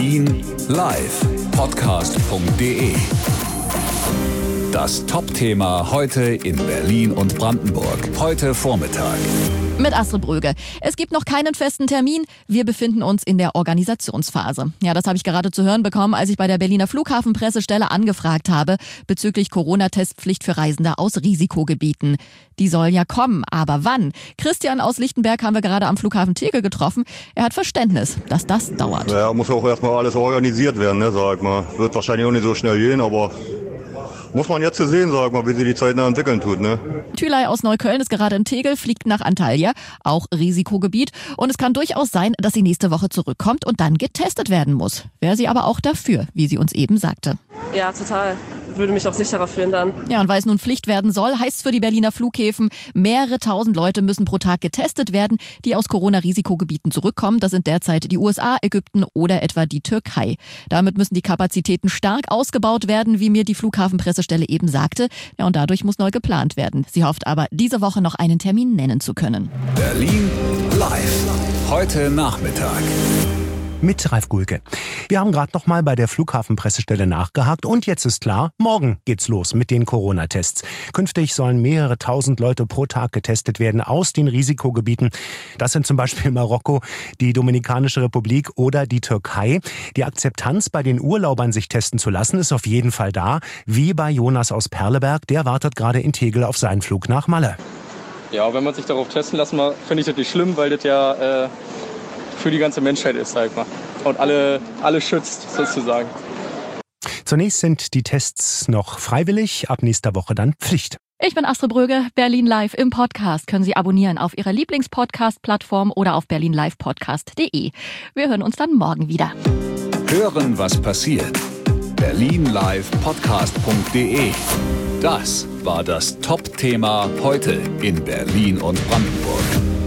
Berlin live podcast.de. Das Top-Thema heute in Berlin und Brandenburg. Heute Vormittag. Mit Astrid Bröge. Es gibt noch keinen festen Termin. Wir befinden uns in der Organisationsphase. Ja, das habe ich gerade zu hören bekommen, als ich bei der Berliner Flughafenpressestelle angefragt habe bezüglich Corona-Testpflicht für Reisende aus Risikogebieten. Die soll ja kommen, aber wann? Christian aus Lichtenberg haben wir gerade am Flughafen Tegel getroffen. Er hat Verständnis, dass das dauert. Ja, muss auch erstmal alles organisiert werden, ne, sag mal. Wird wahrscheinlich auch nicht so schnell gehen, aber muss man jetzt sehen, sag mal, wie sich die Zeit noch entwickeln tut, ne? Thülay aus Neukölln ist gerade in Tegel, fliegt nach Antalya, auch Risikogebiet. Und es kann durchaus sein, dass sie nächste Woche zurückkommt und dann getestet werden muss. Wäre sie aber auch dafür, wie sie uns eben sagte. Ja, total. Würde mich auch sicherer fühlen dann. Ja, und weil es nun Pflicht werden soll, heißt es für die Berliner Flughäfen, mehrere tausend Leute müssen pro Tag getestet werden, die aus Corona-Risikogebieten zurückkommen. Das sind derzeit die USA, Ägypten oder etwa die Türkei. Damit müssen die Kapazitäten stark ausgebaut werden, wie mir die Flughafenpressestelle eben sagte. Ja, und dadurch muss neu geplant werden. Sie hofft aber, diese Woche noch einen Termin nennen zu können. Berlin live. Heute Nachmittag. Mit Ralf Gulke. Wir haben gerade noch mal bei der Flughafenpressestelle nachgehakt und jetzt ist klar, morgen geht's los mit den Corona-Tests. Künftig sollen mehrere tausend Leute pro Tag getestet werden aus den Risikogebieten. Das sind zum Beispiel Marokko, die Dominikanische Republik oder die Türkei. Die Akzeptanz bei den Urlaubern, sich testen zu lassen, ist auf jeden Fall da. Wie bei Jonas aus Perleberg, der wartet gerade in Tegel auf seinen Flug nach Malle. Ja, wenn man sich darauf testen lassen will, finde ich das nicht schlimm, weil das ja für die ganze Menschheit ist, sag ich mal. Und alle schützt, sozusagen. Zunächst sind die Tests noch freiwillig, ab nächster Woche dann Pflicht. Ich bin Astrid Bröge, Berlin Live im Podcast. Können Sie abonnieren auf Ihrer Lieblingspodcast-Plattform oder auf berlinlivepodcast.de. Wir hören uns dann morgen wieder. Hören, was passiert. Berlin live podcast.de. Das war das Top-Thema heute in Berlin und Brandenburg.